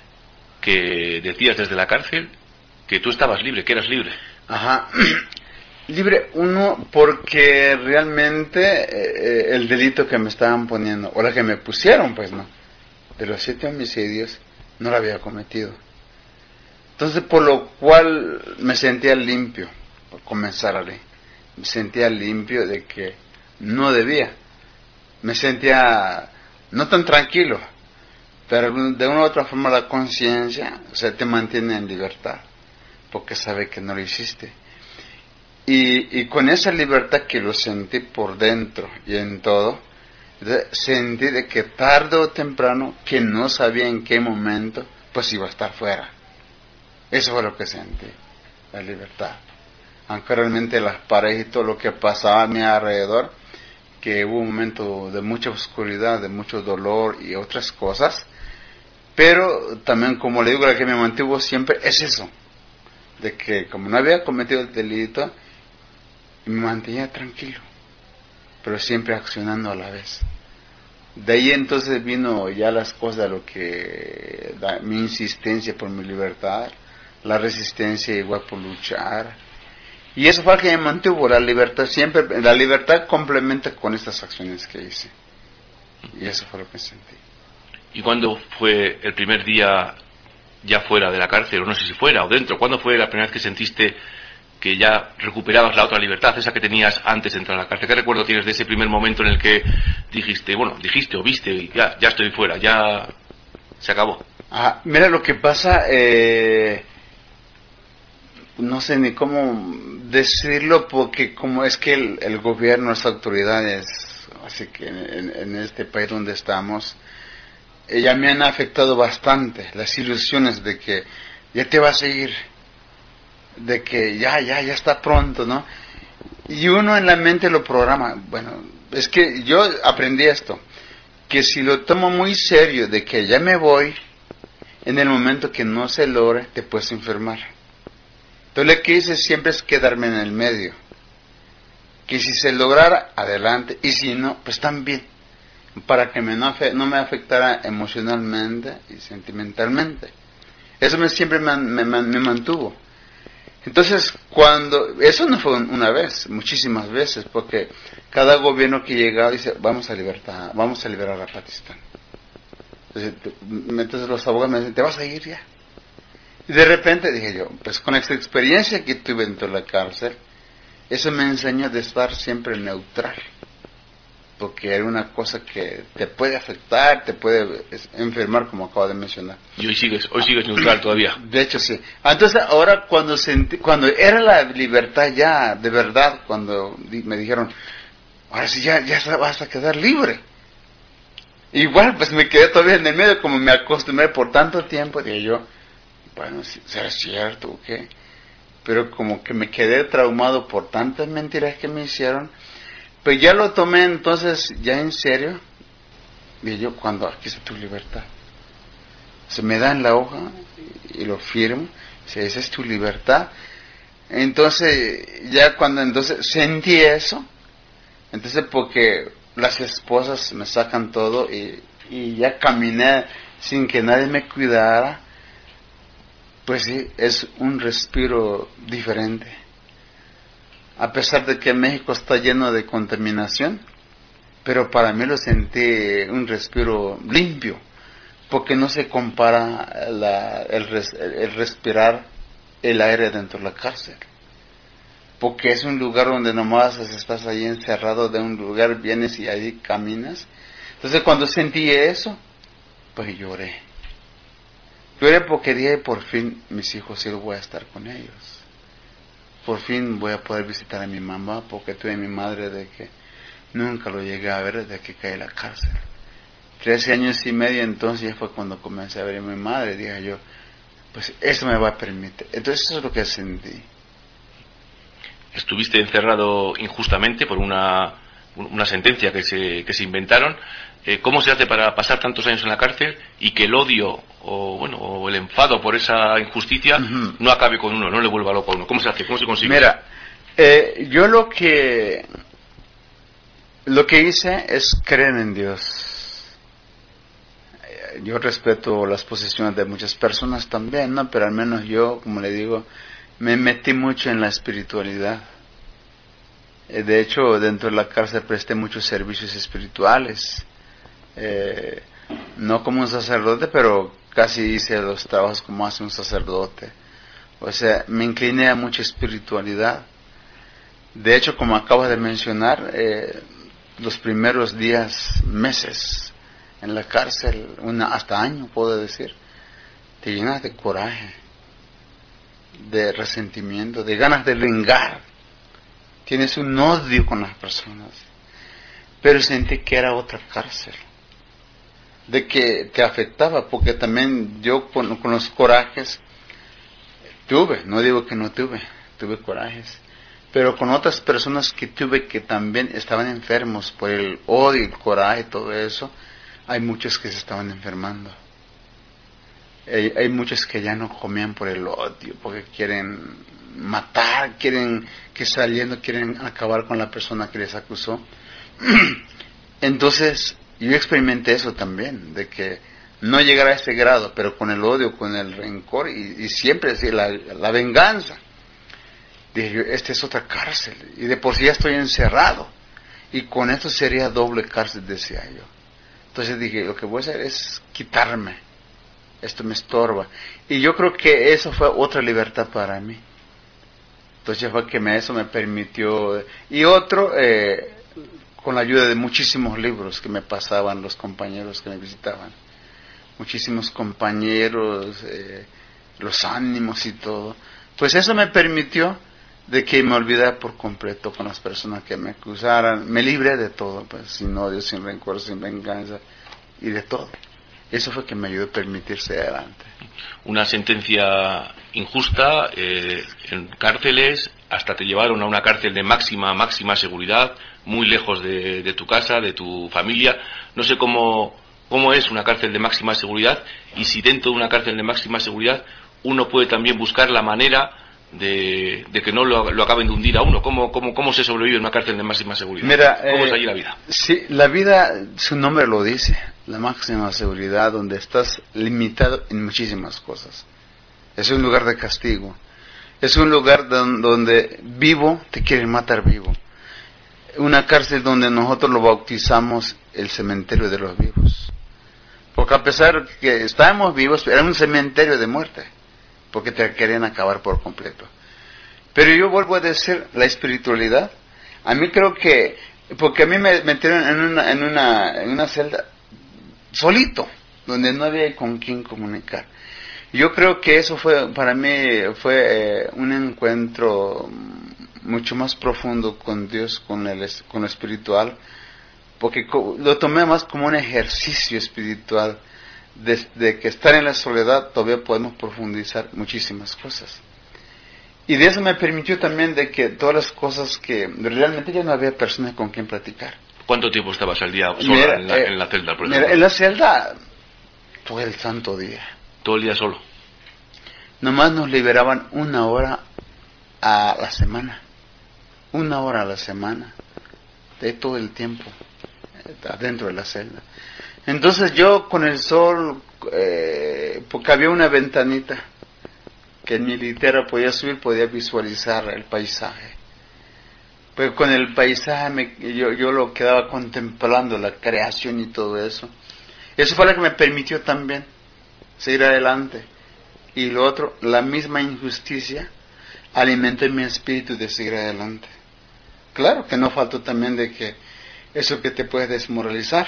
Speaker 11: que decías desde la cárcel que tú estabas libre, que eras libre.
Speaker 12: Ajá. Libre, uno, porque realmente el delito que me estaban poniendo, o la que me pusieron, pues no, de los 7 homicidios, no lo había cometido. Entonces, por lo cual me sentía limpio, por comenzar a leer. Me sentía limpio de que no debía. Me sentía no tan tranquilo, pero de una u otra forma la conciencia, o sea, te mantiene en libertad, porque sabe que no lo hiciste. Y con esa libertad que lo sentí por dentro y en todo, sentí de que tarde o temprano, que no sabía en qué momento, pues iba a estar fuera. Eso fue lo que sentí, la libertad. Aunque realmente las paredes y todo lo que pasaba a mi alrededor, que hubo un momento de mucha oscuridad, de mucho dolor y otras cosas, pero también, como le digo, la que me mantuvo siempre es eso, de que como no había cometido el delito, me mantenía tranquilo, pero siempre accionando a la vez. De ahí entonces vino ya las cosas, lo que mi insistencia por mi libertad, la resistencia igual por luchar. Y eso fue lo que me mantuvo, la libertad siempre, la libertad complementa con estas acciones que hice. Y eso fue lo que sentí.
Speaker 11: ¿Y cuándo fue el primer día ya fuera de la cárcel, o no sé si fuera o dentro? ¿Cuándo fue la primera vez que sentiste que ya recuperabas la otra libertad, esa que tenías antes de entrar a la cárcel? ¿Qué recuerdo tienes de ese primer momento en el que dijiste o viste, ya estoy fuera, ya se acabó?
Speaker 12: Mira, lo que pasa, no sé ni cómo decirlo, porque como es que el gobierno, las autoridades, así que en este país donde estamos, ya me han afectado bastante las ilusiones de que ya te vas a ir, de que ya está pronto, ¿no? Y uno en la mente lo programa. Bueno, es que yo aprendí esto, que si lo tomo muy serio de que ya me voy, en el momento que no se logre, te puedes enfermar. Entonces lo que hice siempre es quedarme en el medio. Que si se lograra, adelante, y si no, pues también, para que no me afectara emocionalmente y sentimentalmente. Eso siempre me mantuvo. Entonces, eso no fue una vez, muchísimas veces, porque cada gobierno que llegaba dice, vamos a liberar a Pakistán. Entonces los abogados me dicen, ¿te vas a ir ya? Y de repente dije yo, pues con esta experiencia que tuve dentro de la cárcel, eso me enseñó a estar siempre neutral, porque era una cosa que te puede afectar, te puede enfermar, como acabo de mencionar.
Speaker 11: Y hoy sigues neutral todavía.
Speaker 12: De hecho, sí. Entonces, ahora cuando era la libertad ya, de verdad, cuando me dijeron, ahora sí ya vas a quedar libre. Igual, pues me quedé todavía en el medio, como me acostumbré por tanto tiempo, dije yo, bueno, ¿será cierto o qué? Pero como que me quedé traumado por tantas mentiras que me hicieron. Pues ya lo tomé entonces ya en serio. Y yo, aquí está tu libertad. Se me dan la hoja y lo firmo. Dice, esa es tu libertad. Entonces, ya entonces sentí eso. Entonces, porque las esposas me sacan todo y ya caminé sin que nadie me cuidara. Pues sí, es un respiro diferente. A pesar de que México está lleno de contaminación, pero para mí lo sentí un respiro limpio, porque no se compara el respirar el aire dentro de la cárcel, porque es un lugar donde nomás estás ahí encerrado, de un lugar vienes y ahí caminas. Entonces cuando sentí eso, pues lloré porque dije, por fin mis hijos sí voy a estar con ellos. Por fin voy a poder visitar a mi mamá, porque tuve a mi madre de que nunca lo llegué a ver desde que caí en la cárcel. 13 años y medio, entonces ya fue cuando comencé a ver a mi madre. Dije yo, pues eso me va a permitir. Entonces eso es lo que sentí.
Speaker 11: Estuviste encerrado injustamente por una sentencia que se inventaron. ¿Cómo se hace para pasar tantos años en la cárcel y que el odio o el enfado por esa injusticia no acabe con uno, no le vuelva loco a uno? ¿Cómo se hace? ¿Cómo se consigue?
Speaker 12: Mira, yo lo que hice es creer en Dios. Yo respeto las posiciones de muchas personas también, ¿no? Pero al menos yo, como le digo, me metí mucho en la espiritualidad. De hecho, dentro de la cárcel presté muchos servicios espirituales. No como un sacerdote, pero casi hice los trabajos como hace un sacerdote. O sea, me incliné a mucha espiritualidad. De hecho, como acabo de mencionar, los primeros días, meses en la cárcel, hasta año puedo decir, te llenas de coraje, de resentimiento, de ganas de vengar. Tienes un odio con las personas. Pero sentí que era otra cárcel, de que te afectaba, porque también yo con los corajes tuve, no digo que no tuve corajes, pero con otras personas que tuve que también estaban enfermos por el odio, el coraje, todo eso, hay muchos que se estaban enfermando. Hay muchos que ya no comían por el odio, porque quieren matar, quieren acabar con la persona que les acusó. Entonces, yo experimenté eso también, de que no llegar a ese grado, pero con el odio, con el rencor y siempre decir la venganza. Dije yo, esta es otra cárcel, y de por sí ya estoy encerrado, y con esto sería doble cárcel, decía yo. Entonces dije, lo que voy a hacer es quitarme, esto me estorba, y yo creo que eso fue otra libertad para mí. Entonces fue que eso me permitió, y otro, con la ayuda de muchísimos libros que me pasaban los compañeros que me visitaban, muchísimos compañeros, los ánimos y todo, Pues eso me permitió de que me olvidara por completo con las personas que me acusaran, me libré de todo, pues, sin odio, sin rencor, sin venganza y de todo. Eso fue que me ayudó a permitirse adelante.
Speaker 11: Una sentencia injusta, en cárceles, hasta te llevaron a una cárcel de máxima seguridad, muy lejos de tu casa, de tu familia. No sé cómo es una cárcel de máxima seguridad, y si dentro de una cárcel de máxima seguridad uno puede también buscar la manera de que no lo acaben de hundir a uno. ¿Cómo se sobrevive en una cárcel de máxima seguridad?
Speaker 12: Mira,
Speaker 11: ¿Cómo es allí la vida?
Speaker 12: Sí, la vida, su nombre lo dice, la máxima seguridad, donde estás limitado en muchísimas cosas. Es un lugar de castigo. Es un lugar donde vivo te quieren matar vivo. Una cárcel donde nosotros lo bautizamos el cementerio de los vivos. Porque a pesar que estábamos vivos, era un cementerio de muerte, porque te querían acabar por completo. Pero yo vuelvo a decir, la espiritualidad, a mí creo que, porque a mí me metieron en una celda solito, donde no había con quién comunicar. Yo creo que eso para mí fue un encuentro mucho más profundo con Dios, con lo espiritual, porque lo tomé más como un ejercicio espiritual. Desde que estar en la soledad todavía podemos profundizar muchísimas cosas. Y de eso me permitió también de que todas las cosas que realmente ya no había personas con quien platicar.
Speaker 11: ¿Cuánto tiempo estabas al día sola en la celda, por ejemplo?
Speaker 12: Mira, en la celda todo el santo día.
Speaker 11: ¿Todo el día solo?
Speaker 12: Nomás nos liberaban 1 hora a la semana. 1 hora a la semana. De todo el tiempo adentro de la celda. Entonces yo con el sol, porque había una ventanita que en mi litera podía subir, podía visualizar el paisaje. Pero con el paisaje yo lo quedaba contemplando, la creación y todo eso. Eso fue lo que me permitió también seguir adelante. Y lo otro, la misma injusticia alimentó mi espíritu de seguir adelante. Claro que no faltó también de que eso que te puede desmoralizar.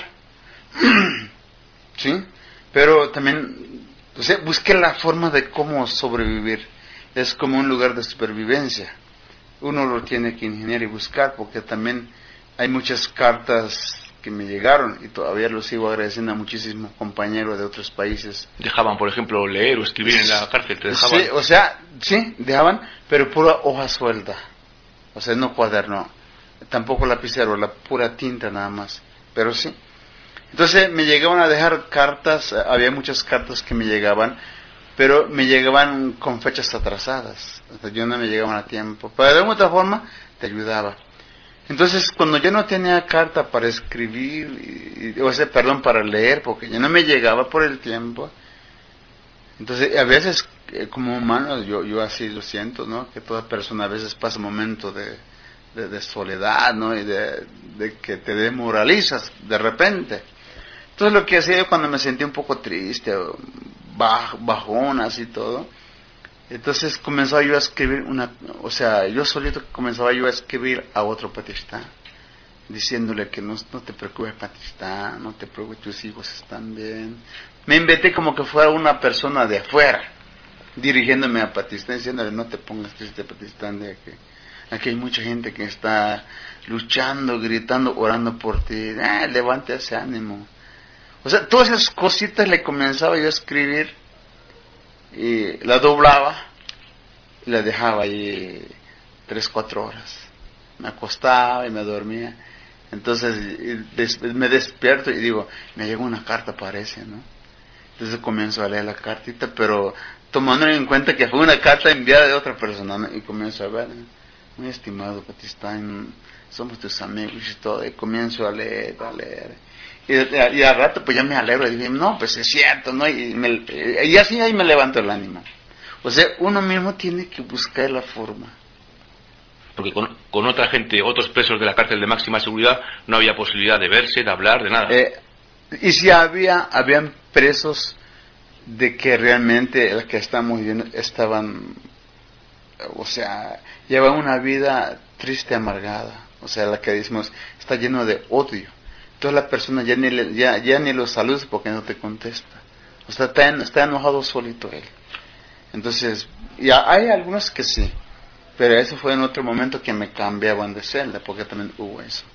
Speaker 12: ¿Sí? Pero también, o sea, busqué la forma de cómo sobrevivir. Es como un lugar de supervivencia. Uno lo tiene que ingeniar y buscar, porque también hay muchas cartas que me llegaron y todavía lo sigo agradeciendo a muchísimos compañeros de otros países.
Speaker 11: ¿Dejaban, por ejemplo, leer o escribir en la cárcel? ¿Te dejaban?
Speaker 12: Sí, o sea, sí, dejaban, pero pura hoja suelta. O sea, no cuaderno, tampoco lapicero, la pura tinta nada más. Pero sí. Entonces me llegaban a dejar cartas, había muchas cartas que me llegaban, pero me llegaban con fechas atrasadas. O sea, yo no me llegaban a tiempo. Pero de alguna otra forma te ayudaba. Entonces, cuando yo no tenía carta para escribir, para leer, porque yo no me llegaba por el tiempo, entonces a veces, como humano, yo así lo siento, ¿no? Que toda persona a veces pasa momentos de soledad, ¿no? Y de que te demoralizas de repente. Entonces, lo que hacía yo cuando me sentía un poco triste, bajón, así todo, entonces comenzaba yo a escribir yo solito comenzaba yo a escribir a otro Patistán, diciéndole que no te preocupes, Patistán, no te preocupes, tus hijos están bien. Me inventé como que fuera una persona de afuera, dirigiéndome a Patistán, diciéndole, no te pongas triste, Patistán, de que aquí hay mucha gente que está luchando, gritando, orando por ti, levante ese ánimo. O sea, todas esas cositas le comenzaba yo a escribir, y la doblaba y la dejaba ahí 3-4 horas. Me acostaba y me dormía. Entonces me despierto y digo, me llegó una carta, parece, ¿no? Entonces comienzo a leer la cartita, pero tomando en cuenta que fue una carta enviada de otra persona, ¿no? Y comienzo a ver, muy estimado Patistán, somos tus amigos y todo, y comienzo a leer. Y al rato pues ya me alegro y dije, no, pues es cierto, ¿no? Y así ahí me levanto el ánimo. O sea, uno mismo tiene que buscar la forma.
Speaker 11: Porque con otra gente, otros presos de la cárcel de máxima seguridad, no había posibilidad de verse, de hablar, de nada.
Speaker 12: Y si habían presos de que realmente el que estamos viendo estaban, o sea, llevan una vida triste, amargada. O sea, la que decimos, está lleno de odio. Entonces la persona ya ni lo saluda porque no te contesta. O sea, está enojado solito él. Entonces, Y hay algunos que sí, pero eso fue en otro momento que me cambiaban de celda, porque también hubo eso.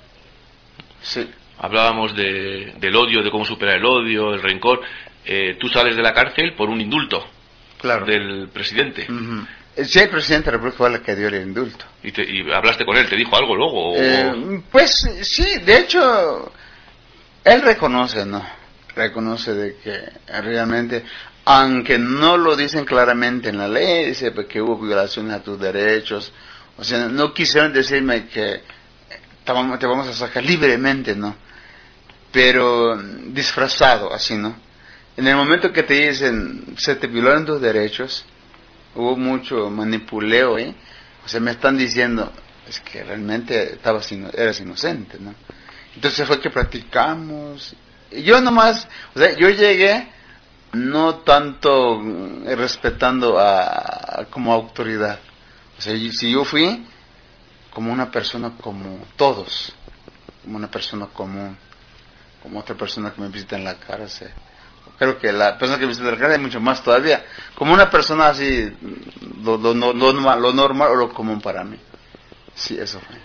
Speaker 12: Sí.
Speaker 11: Hablábamos del odio, de cómo superar el odio, el rencor. Tú sales de la cárcel por un indulto,
Speaker 12: claro,
Speaker 11: del presidente.
Speaker 12: Uh-huh. Sí, el presidente de la República fue el que dio el indulto.
Speaker 11: ¿Y hablaste con él? ¿Te dijo algo luego?
Speaker 12: Pues sí, de hecho, él reconoce, ¿no? Reconoce de que realmente, aunque no lo dicen claramente en la ley, dice que hubo violaciones a tus derechos. O sea, no quisieron decirme que te vamos a sacar libremente, ¿no? Pero disfrazado, así, ¿no? En el momento que te dicen, se te violaron tus derechos, hubo mucho manipuleo, ¿eh? O sea, me están diciendo, es que realmente eras inocente, ¿no? Entonces fue que practicamos. Yo nomás, o sea, yo llegué no tanto respetando como autoridad. O sea, si yo fui como una persona como todos, como una persona común, como otra persona que me visita en la cárcel. Creo que la persona que me visita en la cárcel es mucho más todavía, como una persona así, lo normal o lo común para mí. Sí, eso fue.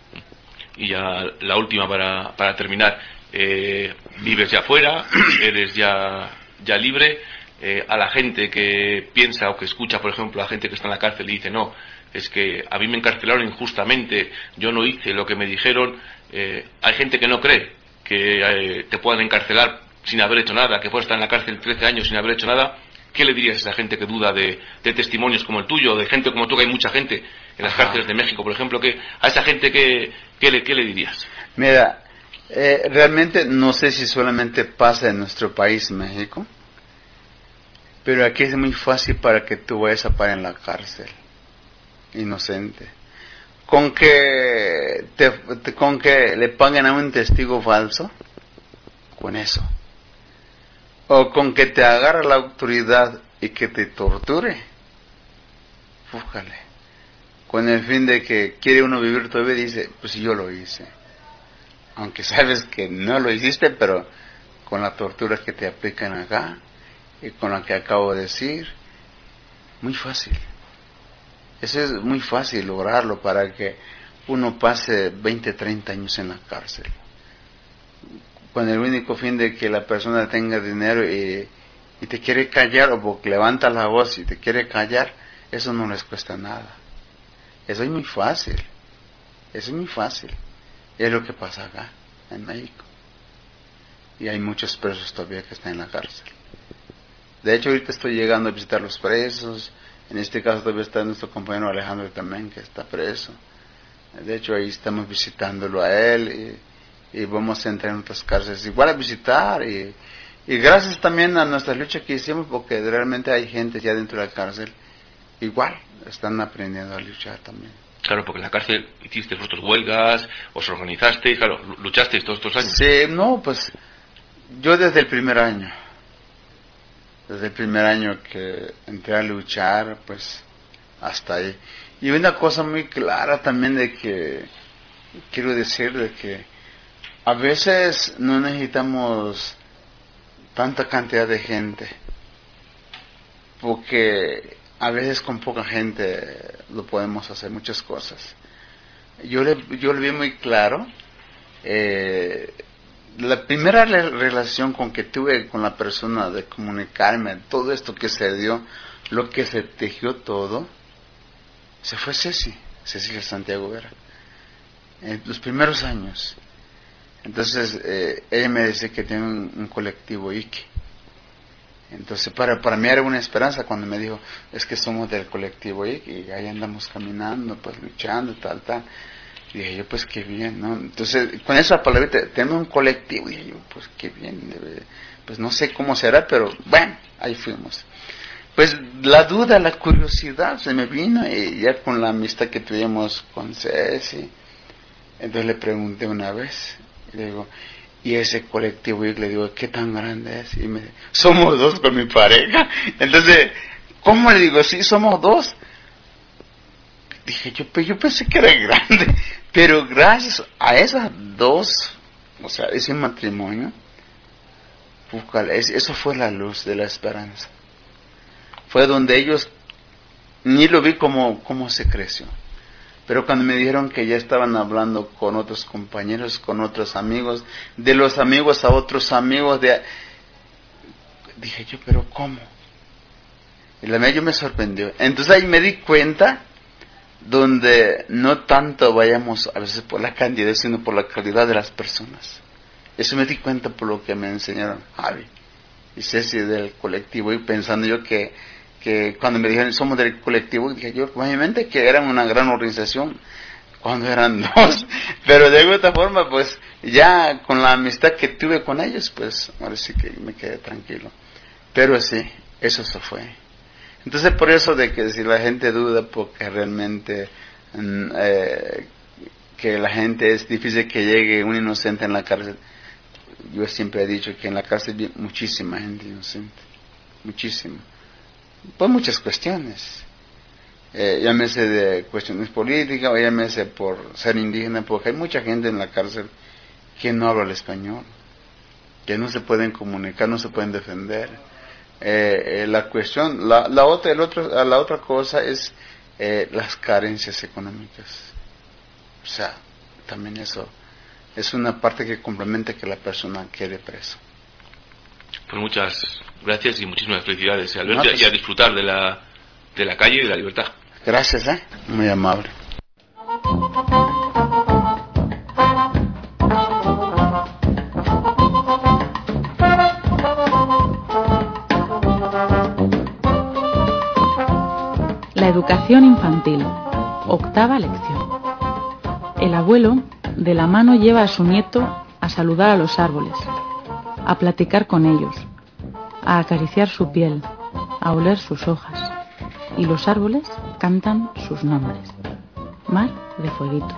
Speaker 11: Y ya la última para terminar, vives ya fuera, eres ya libre. A la gente que piensa o que escucha, por ejemplo, a la gente que está en la cárcel y dice, no, es que a mí me encarcelaron injustamente, yo no hice lo que me dijeron. Hay gente que no cree que te puedan encarcelar sin haber hecho nada, que puedas estar en la cárcel 13 años sin haber hecho nada. ¿Qué le dirías a esa gente que duda de testimonios como el tuyo, de gente como tú, que hay mucha gente en las cárceles de México, por ejemplo, a esa gente qué le dirías?
Speaker 12: Mira, realmente no sé si solamente pasa en nuestro país, México, pero aquí es muy fácil para que tú vayas a parar en la cárcel, inocente. Con que le paguen a un testigo falso, con eso. O con que te agarre la autoridad y que te torture, fújale. Con el fin de que quiere uno vivir todavía, dice, pues yo lo hice. Aunque sabes que no lo hiciste, pero con la tortura que te aplican acá y con la que acabo de decir, muy fácil. Eso es muy fácil lograrlo para que uno pase 20, 30 años en la cárcel. Con el único fin de que la persona tenga dinero y te quiere callar, o porque levanta la voz y te quiere callar, eso no les cuesta nada. Eso es muy fácil. Eso es muy fácil. Y es lo que pasa acá, en México. Y hay muchos presos todavía que están en la cárcel. De hecho, ahorita estoy llegando a visitar los presos. En este caso todavía está nuestro compañero Alejandro también, que está preso. De hecho, ahí estamos visitándolo a él y vamos a entrar en otras cárceles igual a visitar. Y gracias también a nuestra lucha que hicimos, porque realmente hay gente ya dentro de la cárcel, igual están aprendiendo a luchar también.
Speaker 11: Claro, porque en la cárcel hiciste vosotros huelgas, os organizasteis, claro, luchasteis todos estos años.
Speaker 12: Sí, no, pues yo desde el primer año que entré a luchar, pues hasta ahí. Y una cosa muy clara también de que quiero decir de que a veces no necesitamos tanta cantidad de gente, porque a veces con poca gente lo podemos hacer muchas cosas. Yo le vi muy claro. La primera relación con que tuve con la persona de comunicarme, todo esto que se dio, lo que se tejió todo, se fue Cecilia Santiago Vera, en los primeros años. Entonces ella me decía que tiene un colectivo Ike. Entonces para mí era una esperanza cuando me dijo, es que somos del colectivo Ike y ahí andamos caminando, pues luchando, tal. Y dije yo, pues qué bien, ¿no? Entonces con esa palabra, tenemos un colectivo, y dije yo, pues qué bien, pues no sé cómo será, pero bueno, ahí fuimos. Pues la duda, la curiosidad se me vino, y ya con la amistad que tuvimos con Ceci, entonces le pregunté una vez, y le digo, y ese colectivo, y le digo, ¿qué tan grande es? Y me dice, somos dos con mi pareja. Entonces, ¿cómo le digo? Sí, somos dos. Dije, yo pensé que era grande, pero gracias a esas dos, o sea, ese matrimonio, eso fue la luz de la esperanza. Fue donde ellos ni lo vi cómo se creció. Pero cuando me dijeron que ya estaban hablando con otros compañeros, con otros amigos, de los amigos a otros amigos, dije yo, pero ¿cómo? Y la verdad yo me sorprendió. Entonces ahí me di cuenta donde no tanto vayamos a veces por la cantidad, sino por la calidad de las personas. Eso me di cuenta por lo que me enseñaron Javi y Ceci del colectivo, y pensando yo que cuando me dijeron somos del colectivo, dije yo obviamente que eran una gran organización cuando eran dos, pero de alguna forma pues ya con la amistad que tuve con ellos, pues ahora sí que me quedé tranquilo. Pero sí, eso se fue. Entonces por eso de que si la gente duda, porque realmente que la gente es difícil que llegue un inocente en la cárcel. Yo siempre he dicho que en la cárcel hay muchísima gente inocente, muchísima, por muchas cuestiones, llámese de cuestiones políticas o llámese por ser indígena, porque hay mucha gente en la cárcel que no habla el español, que no se pueden comunicar, no se pueden defender. La cuestión, la otra cosa es las carencias económicas. O sea, también eso es una parte que complementa que la persona quede preso.
Speaker 11: Pues muchas gracias y muchísimas felicidades, Alberto, y a disfrutar de la calle y de la libertad.
Speaker 12: Gracias, muy amable.
Speaker 13: La educación infantil, octava lección. El abuelo de la mano lleva a su nieto a saludar a los árboles, a platicar con ellos, a acariciar su piel, a oler sus hojas, y los árboles cantan sus nombres. Mar de Fueguitos.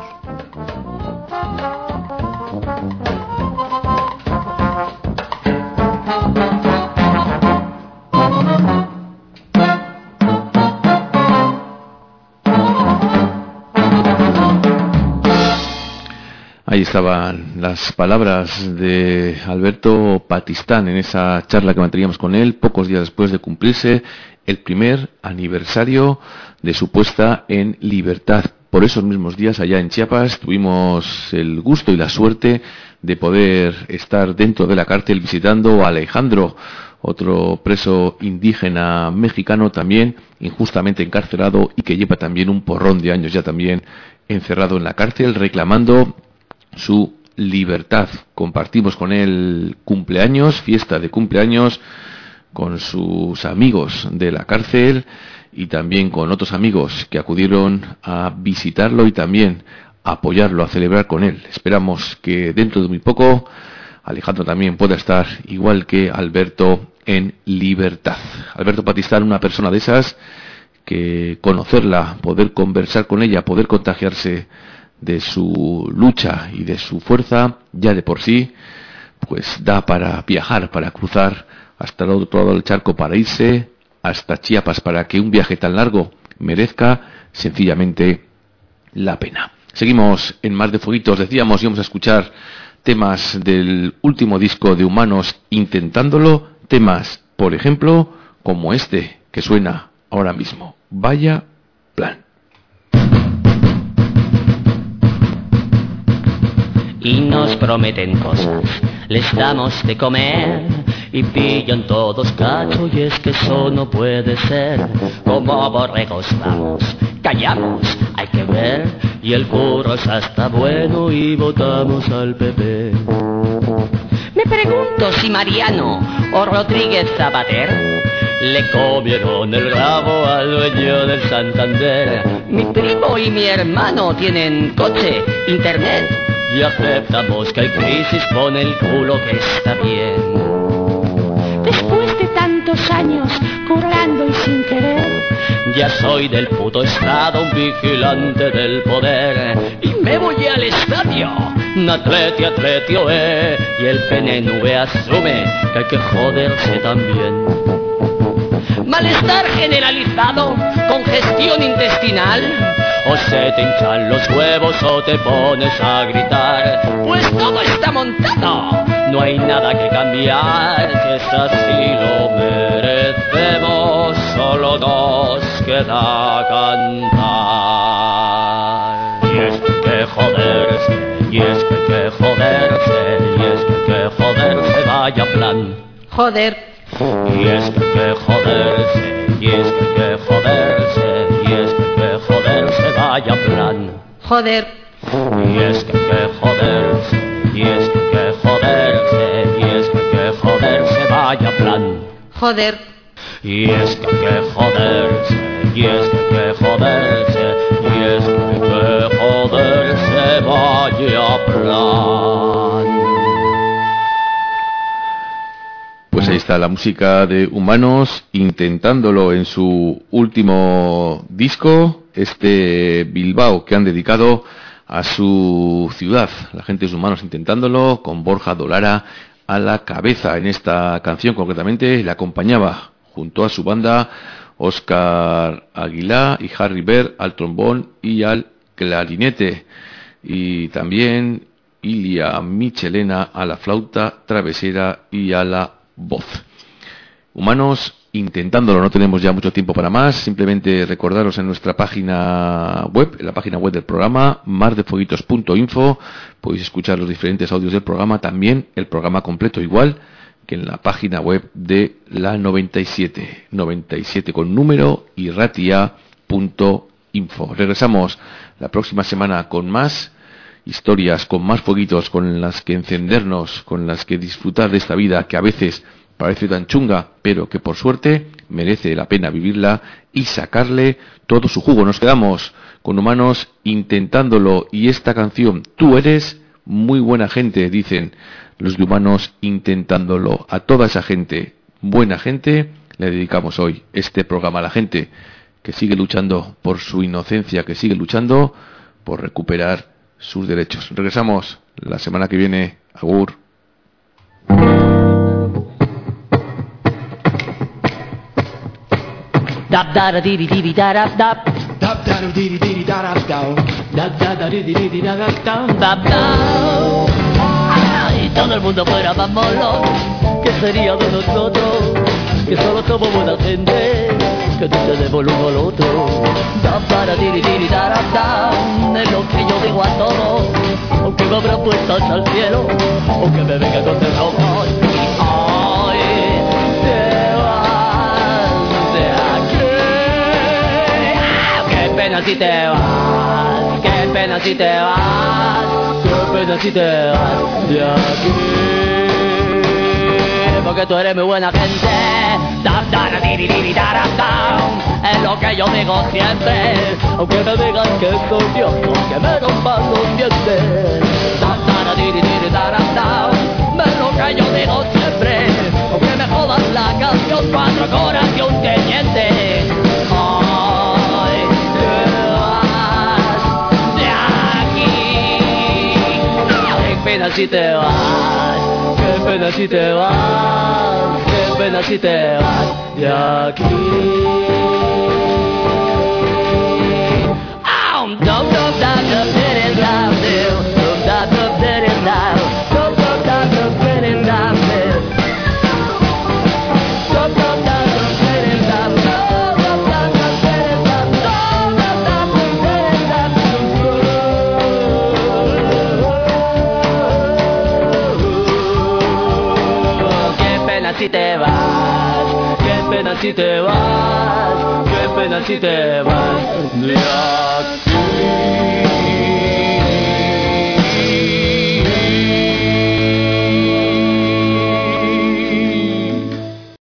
Speaker 2: Ahí estaban las palabras de Alberto Patistán en esa charla que manteníamos con él pocos días después de cumplirse el primer aniversario de su puesta en libertad. Por esos mismos días allá en Chiapas tuvimos el gusto y la suerte de poder estar dentro de la cárcel visitando a Alejandro, otro preso indígena mexicano también injustamente encarcelado y que lleva también un porrón de años ya también encerrado en la cárcel reclamando su libertad. Compartimos con él cumpleaños, fiesta de cumpleaños con sus amigos de la cárcel y también con otros amigos que acudieron a visitarlo y también a apoyarlo, a celebrar con él. Esperamos que dentro de muy poco Alejandro también pueda estar igual que Alberto en libertad. Alberto Patistán, una persona de esas que conocerla, poder conversar con ella, poder contagiarse de su lucha y de su fuerza, ya de por sí, pues da para viajar, para cruzar hasta el otro lado del charco, para irse hasta Chiapas, para que un viaje tan largo merezca sencillamente la pena. Seguimos en Mar de Fueguitos, decíamos, íbamos a escuchar temas del último disco de Humanos intentándolo, temas, por ejemplo, como este que suena ahora mismo, Vaya Plan.
Speaker 3: Y nos prometen cosas, les damos de comer y pillan todos cacho, y es que eso no puede ser. Como borregos vamos, callamos, hay que ver, y el curro es hasta bueno y votamos al PP. Me pregunto si Mariano o Rodríguez Zapatero le comieron el rabo al dueño del Santander. Mi primo y mi hermano tienen coche, internet, y aceptamos que hay crisis con el culo que está bien. Después de tantos años currando y sin querer, ya soy del puto estado, un vigilante del poder. Y me voy al estadio, atleti, y el PNV asume que hay que joderse también. Malestar generalizado, congestión intestinal, o se te hinchan los huevos o te pones a gritar. Pues todo está montado, no hay nada que cambiar, que es así lo merecemos solo nos queda cantar. Y es que joderse, y es que joderse, y es que joderse, vaya plan.
Speaker 14: Joder.
Speaker 3: Y es que joderse, y es que joderse, y es que joderse, vaya plan.
Speaker 14: Joder.
Speaker 3: Y es que joderse, y es que joderse, y es que joderse, vaya plan.
Speaker 14: Joder.
Speaker 3: Y es que joderse, y es que joderse, y es que joderse, vaya plan.
Speaker 2: Pues ahí está la música de Humanos, intentándolo en su último disco, Bilbao, que han dedicado a su ciudad. La gente de Humanos intentándolo, con Borja Dolara a la cabeza. En esta canción concretamente le acompañaba junto a su banda Óscar Aguilá y Harry Berr al trombón y al clarinete, y también Ilia Michelena a la flauta travesera y a la voz. Humanos intentándolo, no tenemos ya mucho tiempo para más. Simplemente recordaros en nuestra página web, en la página web del programa, mardefueguitos.info, podéis escuchar los diferentes audios del programa, también el programa completo, igual que en la página web de la 97 con número y ratia.info. Regresamos la próxima semana con más historias, con más fueguitos con las que encendernos, con las que disfrutar de esta vida que a veces parece tan chunga, pero que por suerte merece la pena vivirla y sacarle todo su jugo. Nos quedamos con Humanos intentándolo, y esta canción, Tú eres muy buena gente, dicen los de Humanos intentándolo. A toda esa gente, buena gente, le dedicamos hoy este programa, a la gente que sigue luchando por su inocencia, que sigue luchando por recuperar sus derechos. Regresamos la semana que viene. Agur.
Speaker 3: Dab da da di di di da da dab
Speaker 15: Dab da di di di da da dab Dab da di di da da dab
Speaker 3: dab dab. Y todo el mundo fuera más molón, ¿qué sería de nosotros? Que solo somos buena gente, que tenemos el uno al otro. Dab da di di da da dab, es lo que yo digo a todos, aunque me abran puertas al cielo, aunque me venga con cerrojos. Y qué pena si te vas, qué pena si te vas, qué pena si te vas de aquí, porque tú eres muy buena gente. Dab, da, da, di, di, di, da, da, da, es lo que yo digo siempre, aunque me digan que soy Dios, aunque me rompan los dientes. Dab, da, da, di, di, di, da, da, da, es lo que yo digo siempre, aunque me jodan la canción, 4 coras y un teniente. Qué pena si te vas, qué pena si te vas, qué pena si te vas de aquí. Si te vas, qué pena si te vas, qué pena si te vas de aquí.